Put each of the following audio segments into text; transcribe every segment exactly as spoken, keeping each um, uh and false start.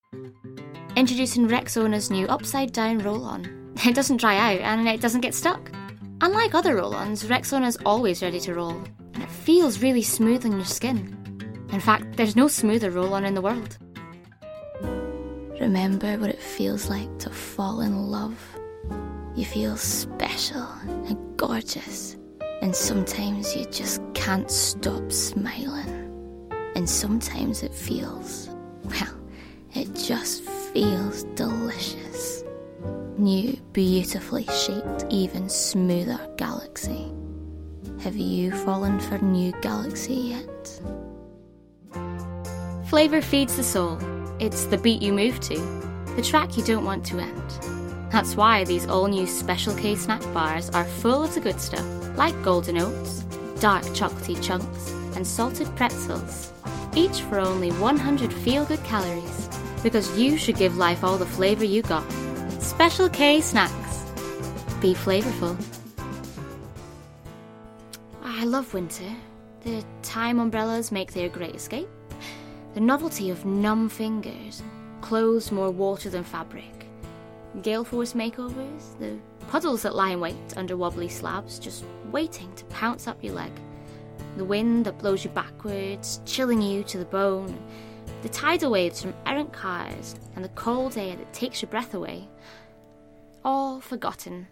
Introducing Rexona's new upside-down roll-on. It doesn't dry out and it doesn't get stuck. Unlike other roll-ons, Rexona's always ready to roll, and it feels really smooth on your skin. In fact, there's no smoother roll-on in the world. Remember what it feels like to fall in love. You feel special and gorgeous, and sometimes you just can't stop smiling. And sometimes it feels, well, it just feels delicious. New, beautifully shaped, even smoother galaxy. Have you fallen for new galaxy yet? Flavour feeds the soul. It's the beat you move to, the track you don't want to end. That's why these all-new Special K snack bars are full of the good stuff, like golden oats, dark chocolatey chunks, and salted pretzels, each for only one hundred feel-good calories, because you should give life all the flavour you got. Special K snacks. Be flavourful. I love winter. The time umbrellas make their great escape. The novelty of numb fingers, clothes more water than fabric. Gale force makeovers, the puddles that lie in wait under wobbly slabs, just waiting to pounce up your leg. The wind that blows you backwards, chilling you to the bone. The tidal waves from errant cars, and the cold air that takes your breath away. All forgotten.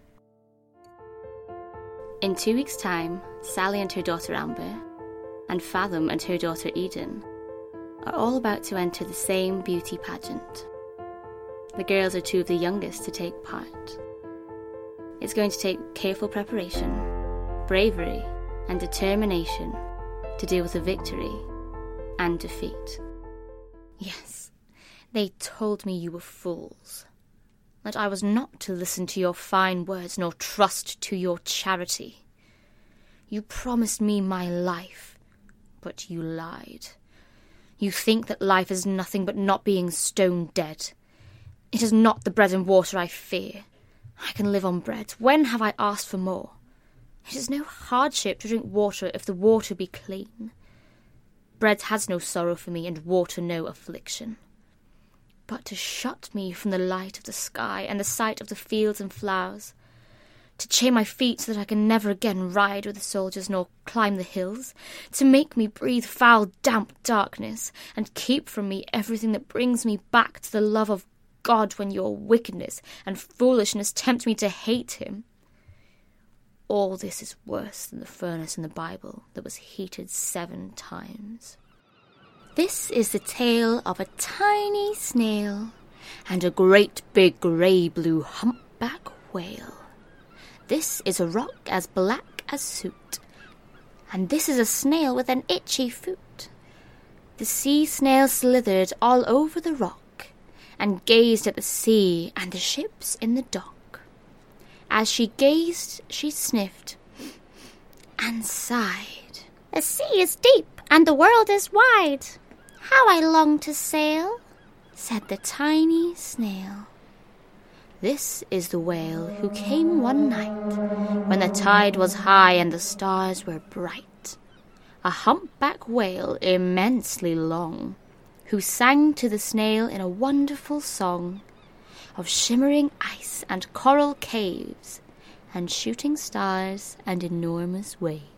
In two weeks' time, Sally and her daughter Amber, and Fathom and her daughter Eden, are all about to enter the same beauty pageant. The girls are two of the youngest to take part. It's going to take careful preparation, bravery, and determination to deal with the victory and defeat. Yes, they told me you were fools, that I was not to listen to your fine words nor trust to your charity. You promised me my life, but you lied. You think that life is nothing but not being stone dead. It is not the bread and water I fear. I can live on bread. When have I asked for more? It is no hardship to drink water if the water be clean. Bread has no sorrow for me, and water no affliction. But to shut me from the light of the sky and the sight of the fields and flowers, to chain my feet so that I can never again ride with the soldiers nor climb the hills, to make me breathe foul, damp darkness, and keep from me everything that brings me back to the love of God when your wickedness and foolishness tempt me to hate him. All this is worse than the furnace in the Bible that was heated seven times. This is the tale of a tiny snail and a great big grey-blue humpback whale. This is a rock as black as soot, and this is a snail with an itchy foot. The sea snail slithered all over the rock, and gazed at the sea and the ships in the dock. As she gazed, she sniffed and sighed. The sea is deep, and the world is wide. How I long to sail, said the tiny snail. This is the whale who came one night, when the tide was high and the stars were bright. A humpback whale immensely long, who sang to the snail in a wonderful song of shimmering ice and coral caves, and shooting stars and enormous waves.